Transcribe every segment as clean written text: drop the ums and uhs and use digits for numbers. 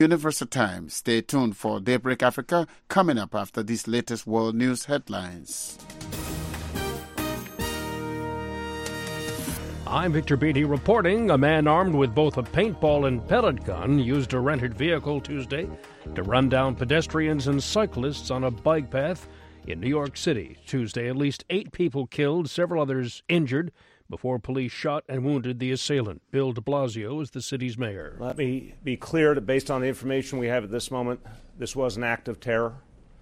Universal Time. Stay tuned for Daybreak Africa coming up after these latest world news headlines. I'm Victor Beatty reporting. A man armed with both a paintball and pellet gun used a rented vehicle Tuesday to run down pedestrians and cyclists on a bike path in New York City. Tuesday, at least 8 people killed, several others injured, before police shot and wounded the assailant. Bill de Blasio is the city's mayor. Let me be clear that based on the information we have at this moment, this was an act of terror,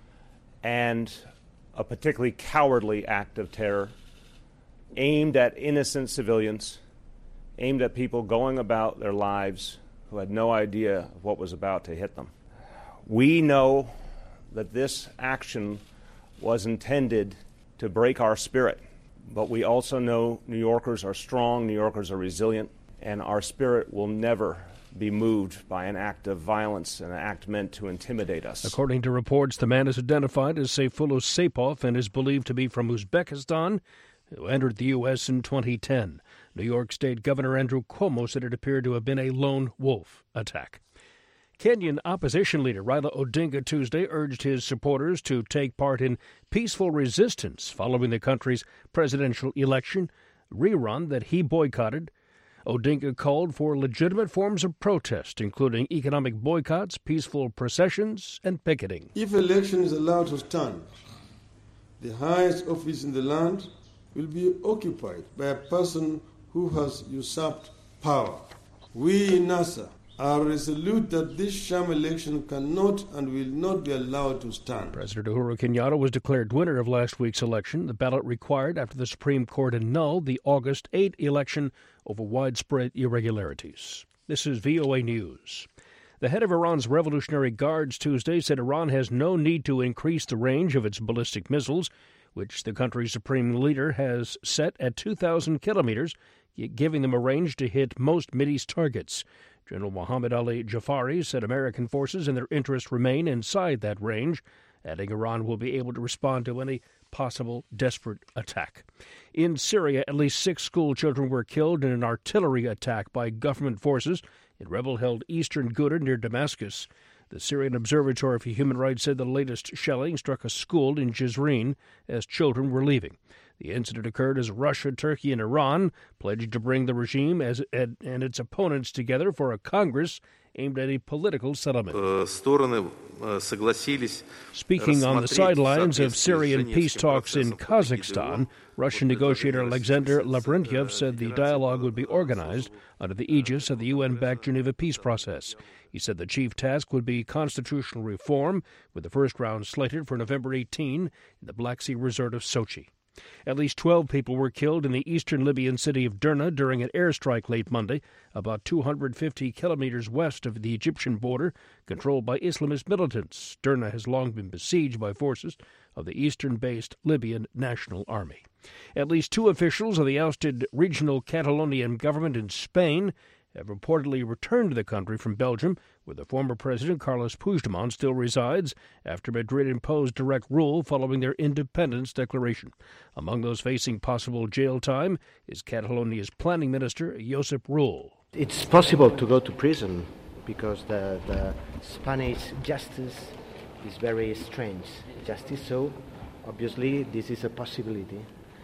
and a particularly cowardly act of terror aimed at innocent civilians, aimed at people going about their lives who had no idea of what was about to hit them. We know that this action was intended to break our spirit. But we also know New Yorkers are strong, New Yorkers are resilient, and our spirit will never be moved by an act of violence, an act meant to intimidate us. According to reports, the man is identified as Sayfullo Saipov and is believed to be from Uzbekistan, who entered the U.S. in 2010. New York State Governor Andrew Cuomo said it appeared to have been a lone wolf attack. Kenyan opposition leader Raila Odinga Tuesday urged his supporters to take part in peaceful resistance following the country's presidential election rerun that he boycotted. Odinga called for legitimate forms of protest, including economic boycotts, peaceful processions, and picketing. If election is allowed to stand, the highest office in the land will be occupied by a person who has usurped power. We in NASA are resolute that this sham election cannot and will not be allowed to stand. President Uhuru Kenyatta was declared winner of last week's election, the ballot required after the Supreme Court annulled the August 8 election over widespread irregularities. This is VOA News. The head of Iran's Revolutionary Guards Tuesday said Iran has no need to increase the range of its ballistic missiles, which the country's supreme leader has set at 2,000 kilometers, giving them a range to hit most Mideast targets. General Mohammad Ali Jafari said American forces and their interests remain inside that range, adding Iran will be able to respond to any possible desperate attack. In Syria, at least 6 school children were killed in an artillery attack by government forces in rebel-held eastern Ghouta near Damascus. The Syrian Observatory for Human Rights said the latest shelling struck a school in Jizreen as children were leaving. The incident occurred as Russia, Turkey, and Iran pledged to bring the regime and its opponents together for a Congress aimed at a political settlement. Speaking on the sidelines of Syrian peace talks in Kazakhstan, Russian negotiator Alexander Lavrentiev said the dialogue would be organized under the aegis of the UN-backed Geneva peace process. He said the chief task would be constitutional reform, with the first round slated for November 18 in the Black Sea resort of Sochi. At least 12 people were killed in the eastern Libyan city of Derna during an airstrike late Monday, about 250 kilometers west of the Egyptian border, controlled by Islamist militants. Derna has long been besieged by forces of the eastern-based Libyan National Army. At least 2 officials of the ousted regional Catalonian government in Spain have reportedly returned to the country from Belgium, where the former president Carles Puigdemont still resides, after Madrid imposed direct rule following their independence declaration. Among those facing possible jail time is Catalonia's planning minister, Josep Rull. It's possible to go to prison because the Spanish justice is very strange justice, so obviously this is a possibility.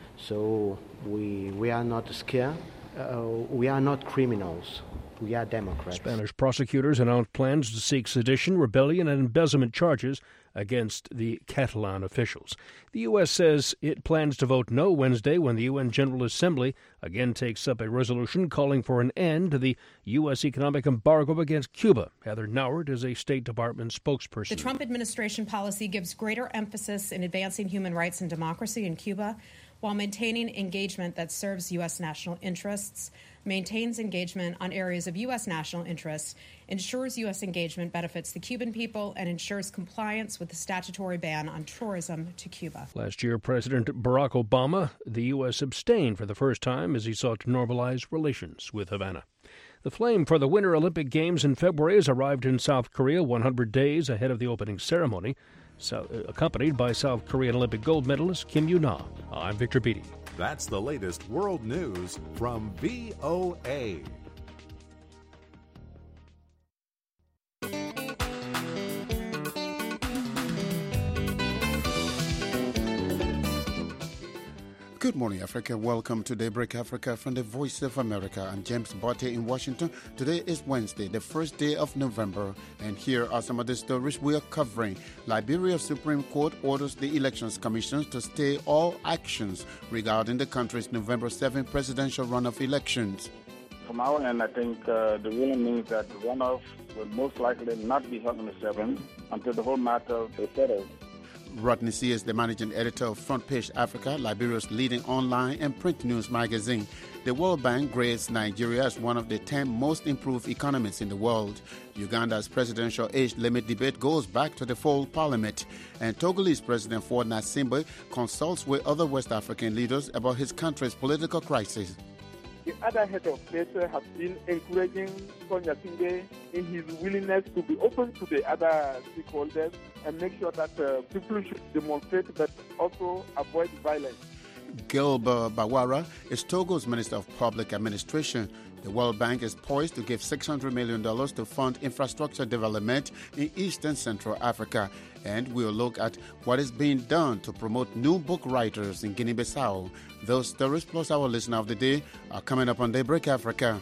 So we are not scared. We are not criminals. We are Democrats. Spanish prosecutors announced plans to seek sedition, rebellion, and embezzlement charges against the Catalan officials. The U.S. says it plans to vote no Wednesday when the UN General Assembly again takes up a resolution calling for an end to the U.S. economic embargo against Cuba. Heather Nauert is a State Department spokesperson. The Trump administration policy gives greater emphasis in advancing human rights and democracy in Cuba, while maintaining engagement that serves U.S. national interests, maintains engagement on areas of U.S. national interests, ensures U.S. engagement benefits the Cuban people, and ensures compliance with the statutory ban on tourism to Cuba. Last year, President Barack Obama, the U.S. abstained for the first time as he sought to normalize relations with Havana. The flame for the Winter Olympic Games in February has arrived in South Korea 100 days ahead of the opening ceremony, accompanied by South Korean Olympic gold medalist Kim Yoo-na. I'm Victor Beatty. That's the latest world news from VOA. Good morning, Africa. Welcome to Daybreak Africa from the Voice of America. I'm James Botte in Washington. Today is Wednesday, the first day of November, and here are some of the stories we are covering. Liberia Supreme Court orders the Elections Commission to stay all actions regarding the country's November 7 presidential runoff elections. From our end, I think the ruling means that the runoff will most likely not be held on the 7th until the whole matter is settled. Rodney C. is the managing editor of Front Page Africa, Liberia's leading online and print news magazine. The World Bank grades Nigeria as one of the 10 most improved economies in the world. Uganda's presidential age limit debate goes back to the full parliament. And Togolese President Faure Gnassingbe consults with other West African leaders about his country's political crisis. The other head of state has been encouraging Faure Gnassingbe in his willingness to be open to the other stakeholders and make sure that people should demonstrate but also avoid violence. Gilbert Bawara is Togo's Minister of Public Administration. The World Bank is poised to give $600 million to fund infrastructure development in East and Central Africa. And we'll look at what is being done to promote new book writers in Guinea-Bissau. Those stories plus our listener of the day are coming up on Daybreak Africa.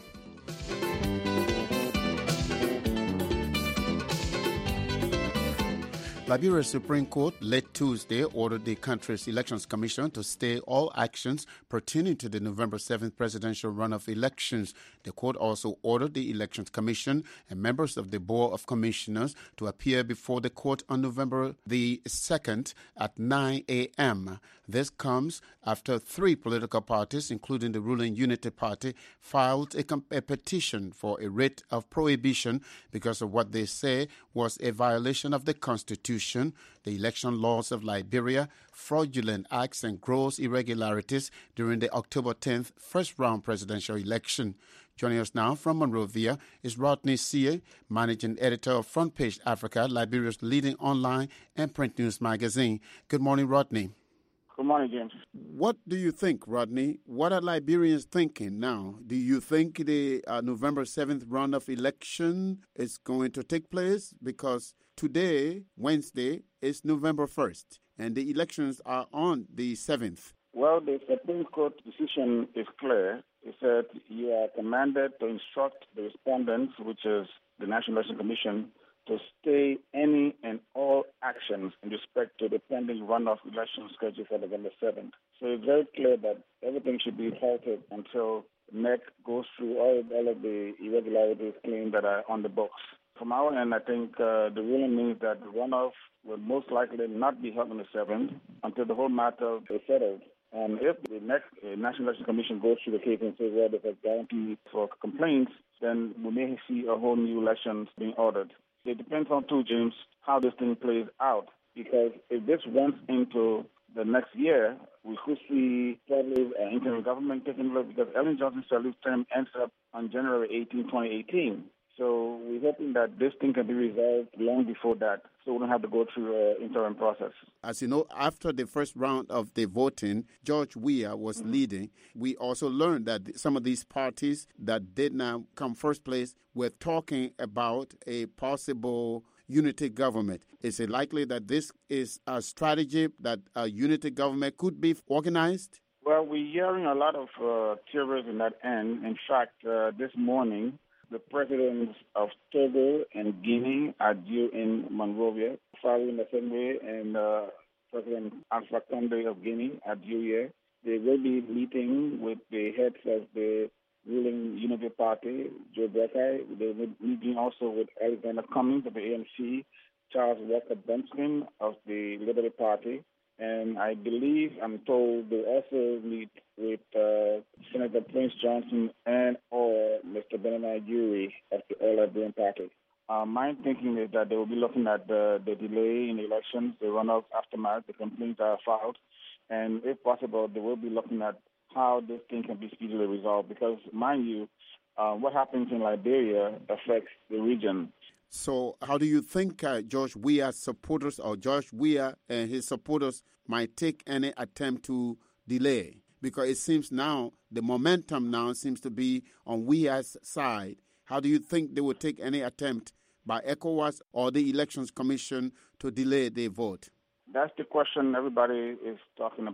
Liberia Supreme Court late Tuesday ordered the country's Elections Commission to stay all actions pertaining to the November 7th presidential runoff elections. The court also ordered the Elections Commission and members of the Board of Commissioners to appear before the court on November the 2nd at 9 a.m. This comes after 3 political parties, including the ruling Unity Party, filed a petition for a writ of prohibition because of what they say was a violation of the Constitution, the election laws of Liberia, fraudulent acts and gross irregularities during the October 10th first-round presidential election. Joining us now from Monrovia is Rodney C., managing editor of Front Page Africa, Liberia's leading online and print news magazine. Good morning, Rodney. Good morning, James. What do you think, Rodney? What are Liberians thinking now? Do you think the November 7th runoff election is going to take place? Because today, Wednesday, is November 1st, and the elections are on the 7th. Well, the Supreme Court decision is clear. It said you are commanded to instruct the respondents, which is the National Election Commission, to stay any and all actions in respect to the pending runoff election schedule for November 7th. So it's very clear that everything should be halted until NEC goes through all of the irregularities claimed that are on the books. From our end, I think the ruling means that the runoff will most likely not be held on the 7th until the whole matter is settled. And if the next National Election Commission goes through the case and says, well, there's a guarantee for complaints, then we may see a whole new elections being ordered. It depends on, too, James, how this thing plays out. Because if this runs into the next year, we could see probably an interim government taking place because Ellen Johnson Sirleaf's term ends up on January 18, 2018. So we're hoping that this thing can be resolved long before that, so we don't have to go through an interim process. As you know, after the first round of the voting, George Weah was leading. We also learned that some of these parties that did not come first place were talking about a possible unity government. Is it likely that this is a strategy that a unity government could be organized? Well, we're hearing a lot of theories in that end. In fact, this morning, the presidents of Togo and Guinea are due in Monrovia, following the same way, and President Alpha Condé of Guinea are due here. They will be meeting with the heads of the ruling Unity Party, Joe Brekai. They will be meeting also with Alexander Cummings of the ANC, Charles Walker Benson of the Liberty Party, and I believe, I'm told, they also meet with Senator Prince Johnson and or Mr. Benani Yuri of the All Liberian Party. My thinking is that they will be looking at the delay in the elections, the runoff aftermath, the complaints that are filed, and if possible, they will be looking at how this thing can be speedily resolved because, mind you, what happens in Liberia affects the region. So how do you think George Weah's supporters or George Weah and his supporters might take any attempt to delay? Because it seems now, the momentum now seems to be on Weah's side. How do you think they would take any attempt by ECOWAS or the Elections Commission to delay the vote? That's the question everybody is talking about.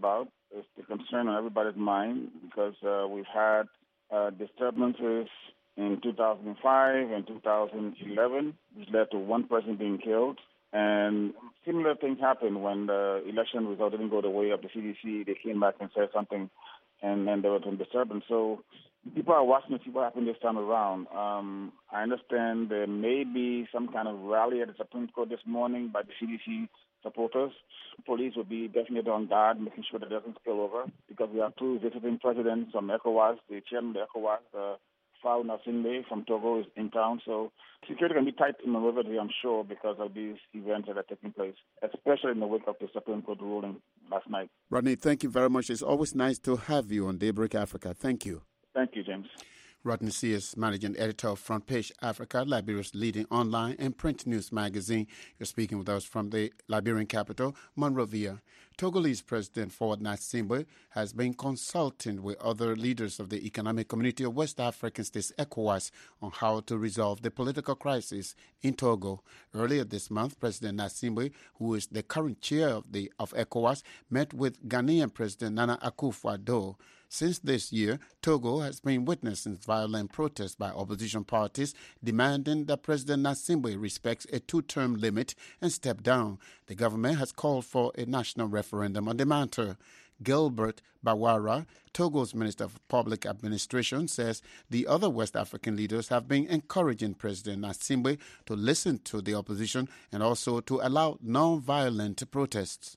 is the concern on everybody's mind because we've had disturbances in 2005 and 2011, which led to one person being killed. And similar things happened when the election result didn't go the way of the CDC. They came back and said something, and then there was some disturbance. So people are watching to see what happened this time around. I understand there may be some kind of rally at the Supreme Court this morning by the CDC supporters. Police will be definitely on guard, making sure that it doesn't spill over, because we have two visiting presidents from ECOWAS, the chairman of ECOWAS, Fatou Gnassingbe from Togo, is in town. So security can be tight in Monrovia, I'm sure, because of these events that are taking place, especially in the wake of the Supreme Court ruling last night. Rodney, thank you very much. It's always nice to have you on Daybreak Africa. Thank you. Thank you, James. Rodney Sears, managing editor of Front Page Africa, Liberia's leading online and print news magazine. You're speaking with us from the Liberian capital, Monrovia. Togolese President Fatou Gnassingbe has been consulting with other leaders of the Economic Community of West African States, ECOWAS, on how to resolve the political crisis in Togo. Earlier this month, President Gnassingbe, who is the current chair of ECOWAS, met with Ghanaian President Nana Akufo-Addo. Since this year, Togo has been witnessing violent protests by opposition parties demanding that President Gnassingbe respects a two-term limit and step down. The government has called for a national referendum on the matter. Gilbert Bawara, Togo's Minister of Public Administration, says the other West African leaders have been encouraging President Gnassingbe to listen to the opposition and also to allow non-violent protests.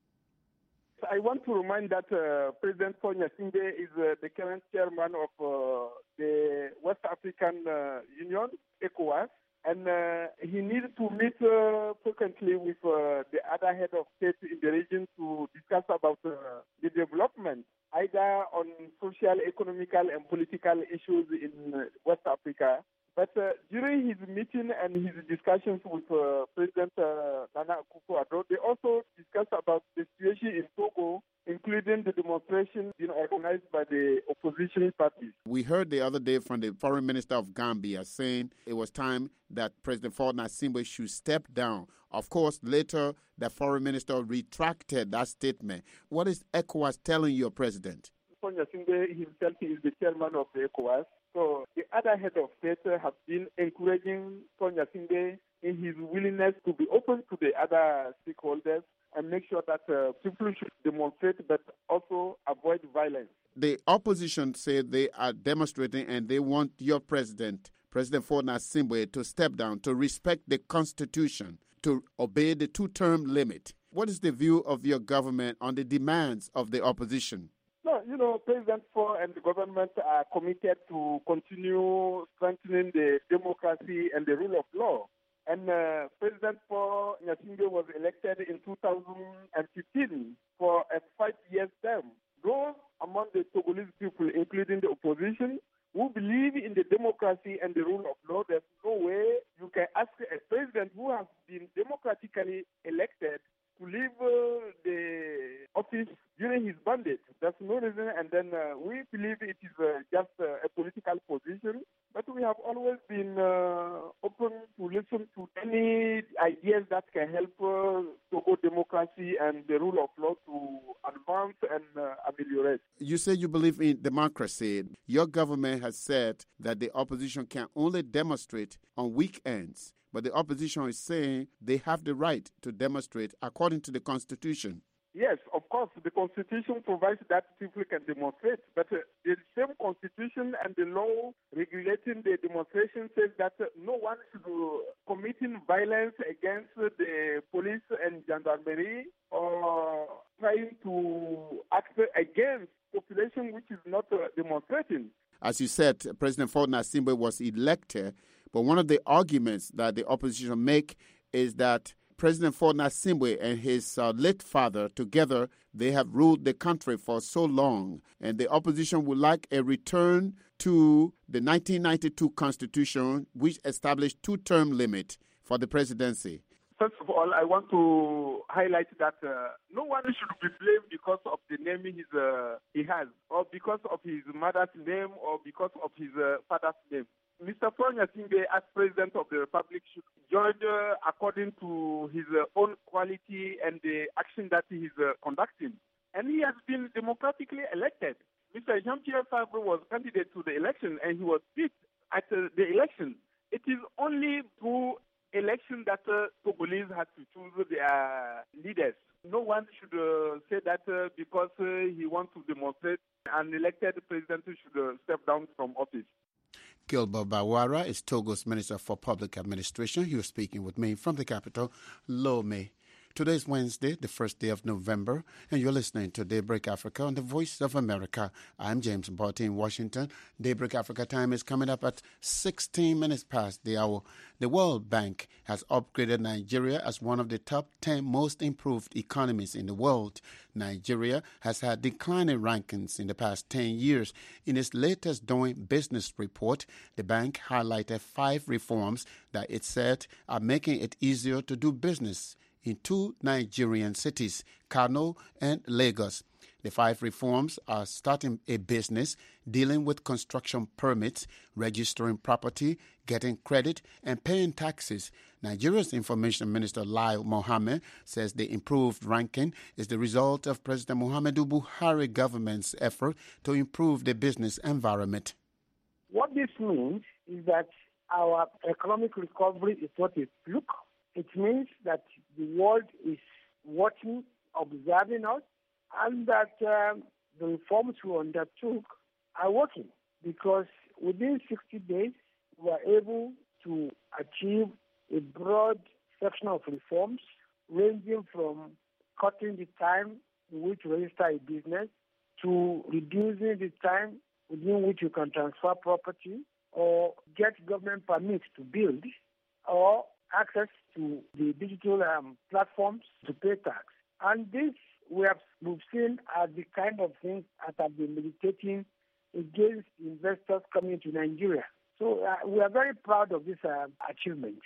I want to remind that President Fatou Gnassingbe is the current chairman of the West African Union, ECOWAS, and he needs to meet frequently with the other head of state in the region to discuss about the development, either on social, economical, and political issues in West Africa. But during his meeting and his discussions with President Nana Akufo-Addo, they also discussed about the situation in Togo, including the demonstration being organized by the opposition parties. We heard the other day from the foreign minister of Gambia saying it was time that President Fatou Gnassingbe should step down. Of course, later the foreign minister retracted that statement. What is ECOWAS telling your president? Fatou Gnassingbe himself is the chairman of the ECOWAS. So the other head of state have been encouraging Fatou Gnassingbe in his willingness to be open to the other stakeholders and make sure that people should demonstrate but also avoid violence. The opposition say they are demonstrating and they want your president, President Fatou Gnassingbe, to step down, to respect the Constitution, to obey the two-term limit. What is the view of your government on the demands of the opposition? No, President Fatou and the government are committed to continue strengthening the democracy and the rule of law. And President Fatou Gnassingbe was elected in 2015 for a 5-year term. Those among the Togolese people, including the opposition, who believe in the democracy and the rule of law, there's no way you can ask a president who has been democratically elected to leave the office during his mandate. There's no reason, and then we believe it is just a political position. But we have always been open to listen to any ideas that can help Togo democracy and the rule of law to advance and ameliorate. You say you believe in democracy. Your government has said that the opposition can only demonstrate on weekends. But the opposition is saying they have the right to demonstrate according to the Constitution. Yes, of course, the Constitution provides that people can demonstrate. But the same Constitution and the law regulating the demonstration says that no one should committing violence against the police and gendarmerie or trying to act against population which is not demonstrating. As you said, President Fatou Gnassingbe was elected, but one of the arguments that the opposition make is that President Fatou Gnassingbe and his late father together, they have ruled the country for so long, and the opposition would like a return to the 1992 Constitution, which established two-term limit for the presidency. First of all, I want to highlight that no one should be blamed because of the name he has, or because of his mother's name, or because of his father's name. Mr. Fatou Gnassingbe, as President of the Republic, should judge according to his own quality and the action that he is conducting. and he has been democratically elected. Mr. Jean-Pierre Fabre was candidate to the election, and he was beat at the election. It is only through election that Congolese had to choose their leaders. No one should say that because he wants to demonstrate, an elected president should step down from office. Gilbert Bawara is Togo's Minister for Public Administration. He was speaking with me from the capital, Lomé. Today is Wednesday, the first day of November, and you're listening to Daybreak Africa on the Voice of America. I'm James Barty in Washington. Daybreak Africa time is coming up at 16 minutes past the hour. The World Bank has upgraded Nigeria as one of the top 10 most improved economies in the world. Nigeria has had declining rankings in the past 10 years. In its latest Doing Business report, the bank highlighted 5 reforms that it said are making it easier to do business in 2 Nigerian cities, Kano and Lagos. The 5 reforms are starting a business, dealing with construction permits, registering property, getting credit, and paying taxes. Nigeria's Information Minister Lai Mohammed says the improved ranking is the result of President Muhammadu Buhari government's effort to improve the business environment. What this means is that our economic recovery is not a fluke. It means that the world is watching, observing us, and that the reforms we undertook are working, because within 60 days we were able to achieve a broad section of reforms ranging from cutting the time in which you register a business to reducing the time within which you can transfer property or get government permits to build or access to the digital platforms to pay tax. And this we've seen as the kind of things that have been militating against investors coming to Nigeria. So we are very proud of this achievement.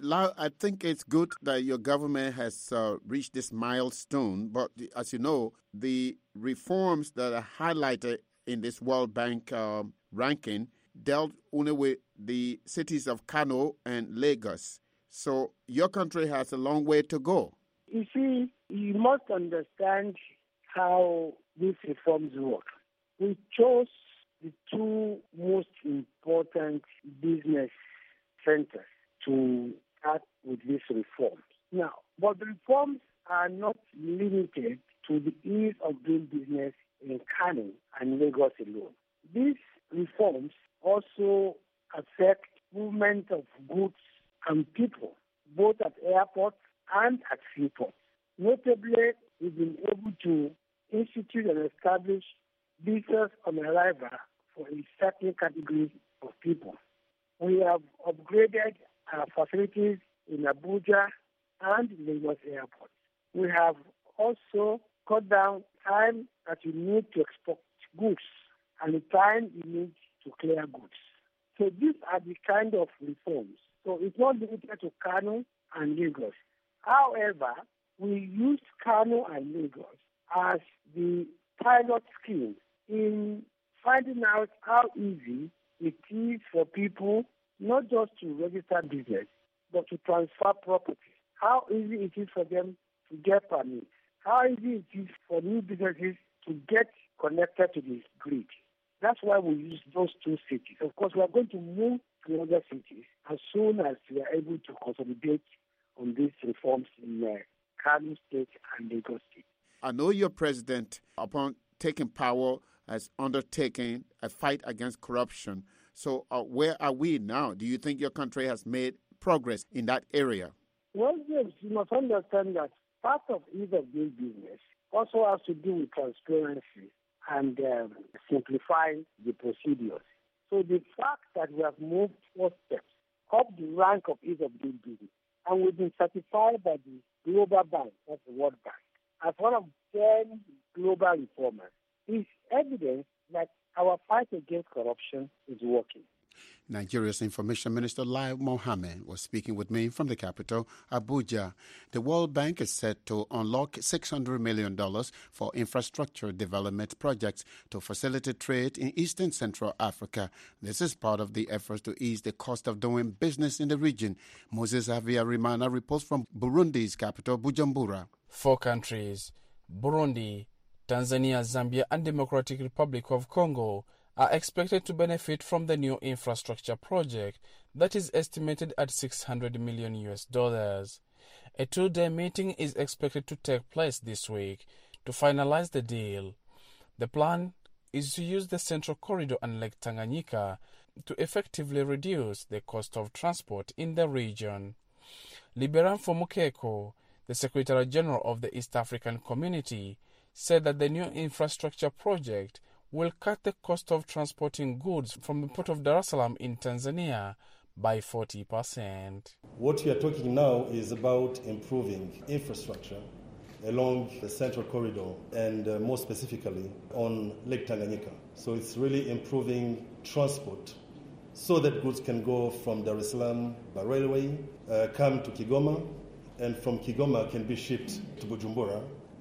I think it's good that your government has reached this milestone, but as you know, the reforms that are highlighted in this World Bank ranking dealt only with the cities of Kano and Lagos. So your country has a long way to go. You see, you must understand how these reforms work. We chose the 2 most important business centers to start with these reforms. Now, but the reforms are not limited to the ease of doing business in Kano and Lagos alone. These reforms also affect movement of goods and people, both at airports and at seaports. Notably, we've been able to institute and establish visas on arrival for a certain category of people. We have upgraded our facilities in Abuja and Lagos airports. We have also cut down time that you need to export goods and the time you need to clear goods. So these are the kind of reforms. So it's not limited to Kano and Lagos. However, we used Kano and Lagos as the pilot scheme in finding out how easy it is for people not just to register business, but to transfer property. How easy it is for them to get permits. How easy it is for new businesses to get connected to the grid. That's why we use those 2 cities. Of course, we are going to move to other cities as soon as we are able to consolidate on these reforms in Kano State and Lagos State. I know your president, upon taking power, has undertaken a fight against corruption. So where are we now? Do you think your country has made progress in that area? Well, James, you must understand that part of ease of doing business also has to do with transparency and simplifying the procedures. So the fact that we have moved 4 steps up the rank of ease of doing business, and we've been certified by the Global Bank, that's the World Bank, as one of 10 global reformers, is evidence that our fight against corruption is working. Nigeria's Information Minister Lai Mohammed was speaking with me from the capital, Abuja. The World Bank is set to unlock $600 million for infrastructure development projects to facilitate trade in Eastern Central Africa. This is part of the efforts to ease the cost of doing business in the region. Moses Havyarimana reports from Burundi's capital, Bujumbura. 4 countries, Burundi, Tanzania, Zambia, and Democratic Republic of Congo are expected to benefit from the new infrastructure project that is estimated at $600 million. A two-day meeting is expected to take place this week to finalize the deal. The plan is to use the Central Corridor and Lake Tanganyika to effectively reduce the cost of transport in the region. Liberan Mukeko, the Secretary General of the East African Community, said that the new infrastructure project will cut the cost of transporting goods from the port of Dar es Salaam in Tanzania by 40%. What we are talking now is about improving infrastructure along the Central Corridor and more specifically on Lake Tanganyika. So it's really improving transport so that goods can go from Dar es Salaam by railway, come to Kigoma, and from Kigoma can be shipped to Bujumbura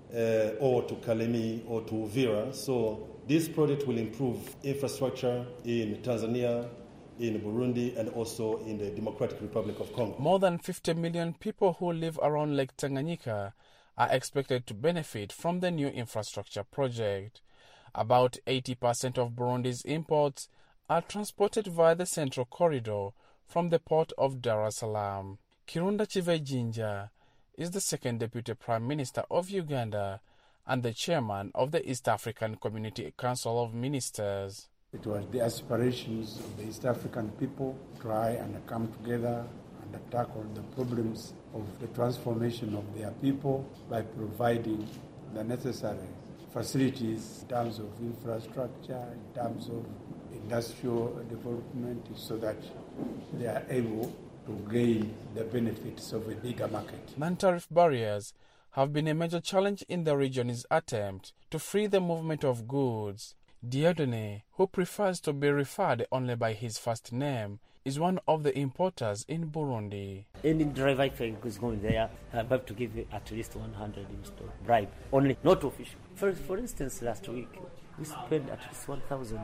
or to Kalemi or to Uvira. So this project will improve infrastructure in Tanzania, in Burundi, and also in the Democratic Republic of Congo. More than 50 million people who live around Lake Tanganyika are expected to benefit from the new infrastructure project. About 80% of Burundi's imports are transported via the Central Corridor from the port of Dar es Salaam. Kirunda Chivejinja is the second Deputy Prime Minister of Uganda and the Chairman of the East African Community Council of Ministers. It was the aspirations of the East African people to try and come together and tackle the problems of the transformation of their people by providing the necessary facilities in terms of infrastructure, in terms of industrial development, so that they are able to gain the benefits of a bigger market. Non-tariff barriers have been a major challenge in the region's attempt to free the movement of goods. Diodone, who prefers to be referred only by his first name, is one of the importers in Burundi. Any driver who is going there, I have to give at least 100 bribe, only, not official. For instance, last week, we spent at least $1,000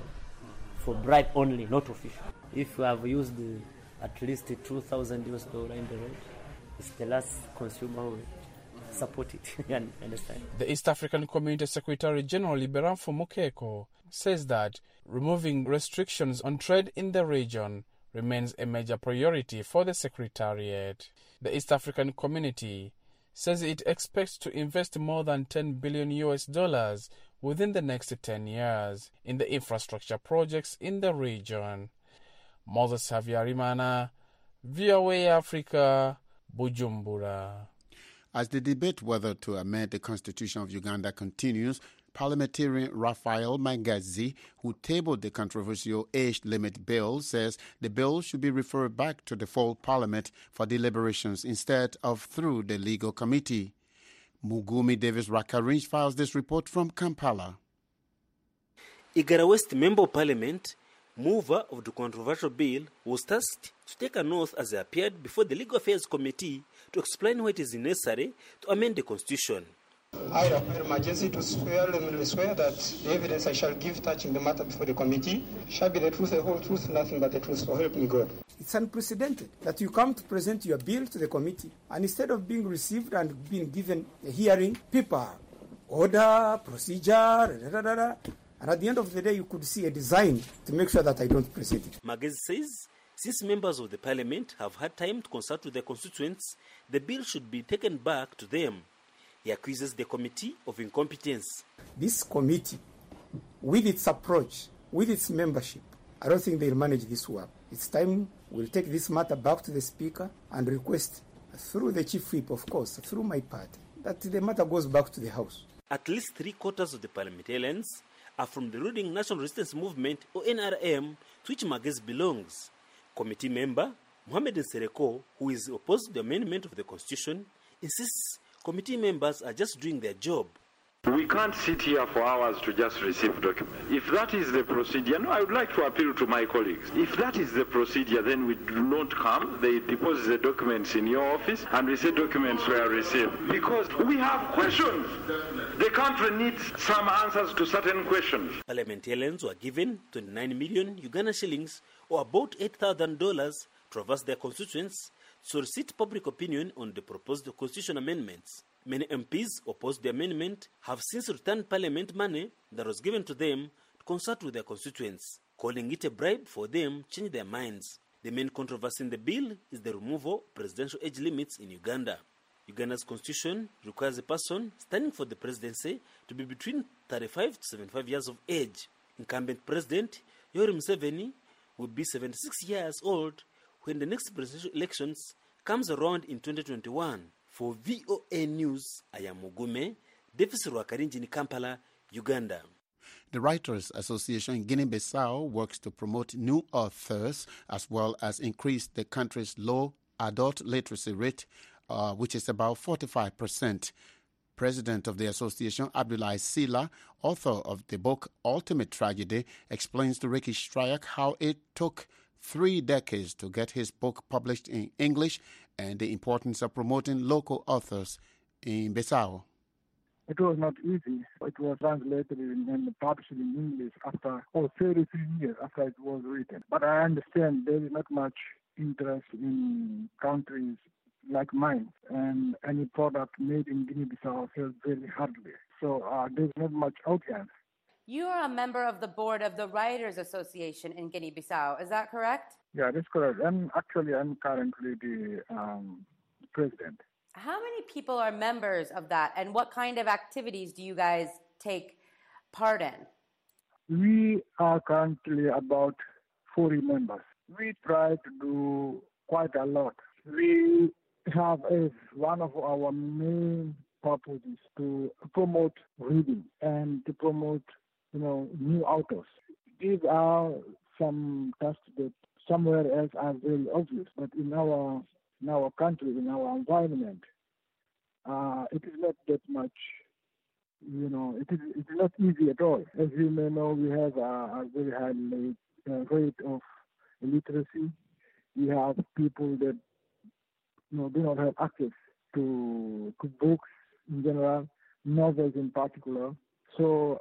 for bribe only, not official. If you have used at least $2,000 in the road, it's the last consumer who support it. You understand? The East African Community Secretary General Liberan Mukeko says that removing restrictions on trade in the region remains a major priority for the Secretariat. The East African Community says it expects to invest more than $10 billion within the next 10 years in the infrastructure projects in the region. Moses Havyarimana, VOA Africa, Bujumbura. As the debate whether to amend the Constitution of Uganda continues, parliamentarian Raphael Magazi, who tabled the controversial age limit bill, says the bill should be referred back to the full parliament for deliberations instead of through the legal committee. Mugumi Davis Rakarinch files this report from Kampala. Igara West Member of Parliament, mover of the controversial bill, was tasked to take an oath as he appeared before the Legal Affairs Committee to explain what is necessary to amend the Constitution. I, Raphael Magazi, do solemnly swear that the evidence I shall give touching the matter before the committee shall be the truth, the whole truth, nothing but the truth, so help me God. It's unprecedented that you come to present your bill to the committee, and instead of being received and being given a hearing, people order, procedure, and at the end of the day, you could see a design to make sure that I don't present it. Magazi says, since members of the parliament have had time to consult with their constituents, the bill should be taken back to them. He accuses the committee of incompetence. This committee, with its approach, with its membership, I don't think they'll manage this well. It's time we'll take this matter back to the Speaker and request, through the Chief Whip, of course, through my party, that the matter goes back to the House. At least 3/4 of the parliamentarians are from the ruling National Resistance Movement, or NRM, to which Magazi belongs. Committee member Mohamed Nsereko, who is opposed to the amendment of the Constitution, insists committee members are just doing their job. We can't sit here for hours to just receive documents. If that is the procedure, no, I would like to appeal to my colleagues. If that is the procedure, then we do not come. They deposit the documents in your office, and we say documents were received. Because we have questions. The country needs some answers to certain questions. Parliamentarians were given 29 million Uganda shillings, or about $8,000, to traverse their constituents to solicit public opinion on the proposed constitution amendments. Many MPs opposed the amendment have since returned Parliament money that was given to them to consult with their constituents, calling it a bribe for them to change their minds. The main controversy in the bill is the removal of presidential age limits in Uganda. Uganda's constitution requires a person standing for the presidency to be between 35 to 75 years of age. Incumbent President Yoweri Museveni will be 76 years old when the next presidential elections comes around in 2021. For VOA News, I am Mugume, Davis Rwakarinji in Kampala, Uganda. The Writers Association in Guinea-Bissau works to promote new authors as well as increase the country's low adult literacy rate, which is about 45%. President of the association, Abdoulaye Sylla, author of the book Ultimate Tragedy, explains to Ricky Strayak how it took 3 decades to get his book published in English and the importance of promoting local authors in Bissau. It was not easy. It was translated and published in English after 33 years after it was written. But I understand there is not much interest in countries like mine, and any product made in Guinea-Bissau sells very hardly. So there's not much audience. You are a member of the board of the Writers Association in Guinea-Bissau. Is that correct? Yeah, that's correct. I'm currently the president. How many people are members of that, and what kind of activities do you guys take part in? We are currently about 40 members. We try to do quite a lot. We have as one of our main purposes to promote reading and to promote, new authors. These are some tasks that somewhere else are very obvious, but in our country, in our environment, it is not that much. It is not easy at all. As you may know, we have a very high rate of illiteracy. We have people that do not have access to books in general, novels in particular. So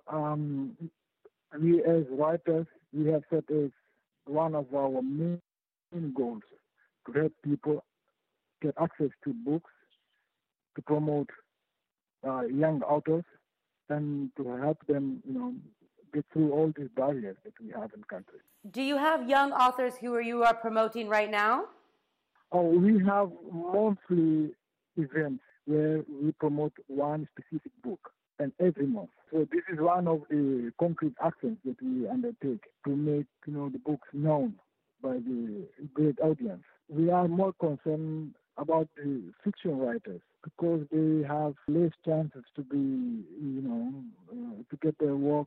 we as writers, we have set as one of our main goals to help people get access to books, to promote young authors, and to help them, get through all these barriers that we have in the country. Do you have young authors who you are promoting right now? We have monthly events where we promote one specific book, and every month. So this is one of the concrete actions that we undertake to make, the books known by the great audience. We are more concerned about the fiction writers because they have less chances to be, to get their work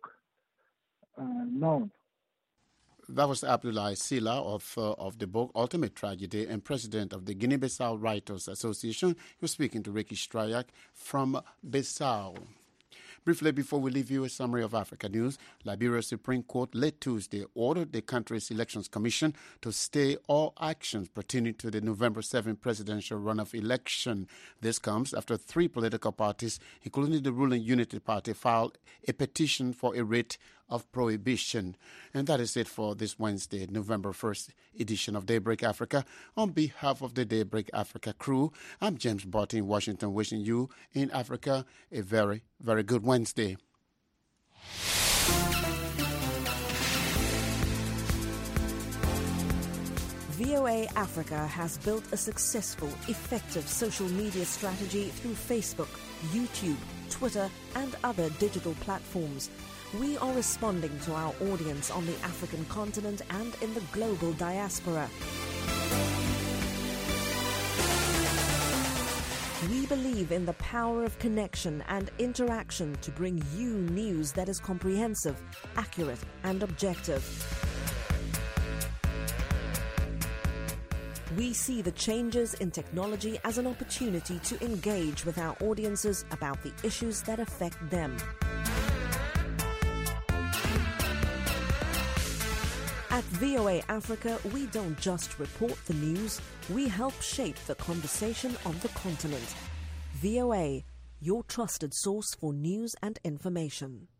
known. That was Abdoulaye Sylla, author of the book Ultimate Tragedy and president of the Guinea-Bissau Writers Association. He was speaking to Ricky Strayak from Bissau. Briefly, before we leave you, a summary of Africa news. Liberia's Supreme Court late Tuesday ordered the country's Elections Commission to stay all actions pertaining to the November 7 presidential runoff election. This comes after 3 political parties, including the ruling Unity Party, filed a petition for a writ of prohibition. And that is it for this Wednesday, November 1st edition of Daybreak Africa. On behalf of the Daybreak Africa crew, I'm James Barty in Washington, wishing you in Africa a very, very good Wednesday. VOA Africa has built a successful, effective social media strategy through Facebook, YouTube, Twitter, and other digital platforms. We are responding to our audience on the African continent and in the global diaspora. We believe in the power of connection and interaction to bring you news that is comprehensive, accurate, and objective. We see the changes in technology as an opportunity to engage with our audiences about the issues that affect them. At VOA Africa, we don't just report the news, we help shape the conversation on the continent. VOA, your trusted source for news and information.